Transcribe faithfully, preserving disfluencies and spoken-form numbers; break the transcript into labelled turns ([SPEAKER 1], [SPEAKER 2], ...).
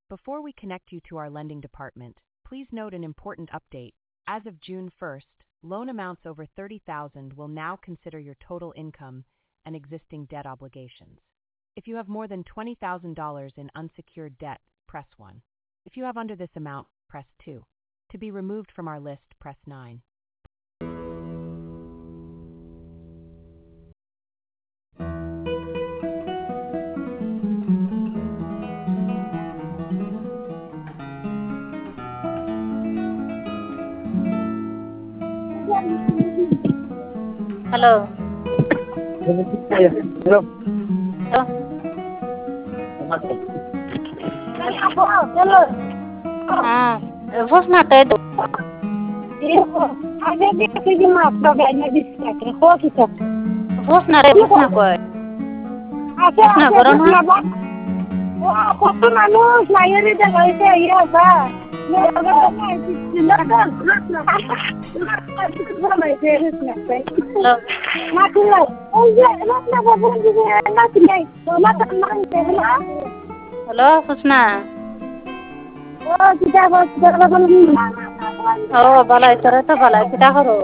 [SPEAKER 1] Before we connect you to our lending department, please note an important update. As of June first, loan amounts over thirty thousand dollars will now consider your total income and existing debt obligations. If you have more than twenty thousand dollars in unsecured debt, press one. If you have under this amount, press two. To be removed from our list, press nine.
[SPEAKER 2] Hello.
[SPEAKER 3] Hello.
[SPEAKER 2] Hello. Ah, what's not that? What's not it? What's not good? What's not good on her?
[SPEAKER 3] Kota manus lahir di Malaysia iya ba. Ya
[SPEAKER 2] Hello.
[SPEAKER 3] Makulah. Oh ya, nak apa pun juga nak ni. Mama tenang tehla.
[SPEAKER 2] Hello, what's not?
[SPEAKER 3] Oh, kita bos kita bos.
[SPEAKER 2] Oh, balai, cara tu balai kita harus.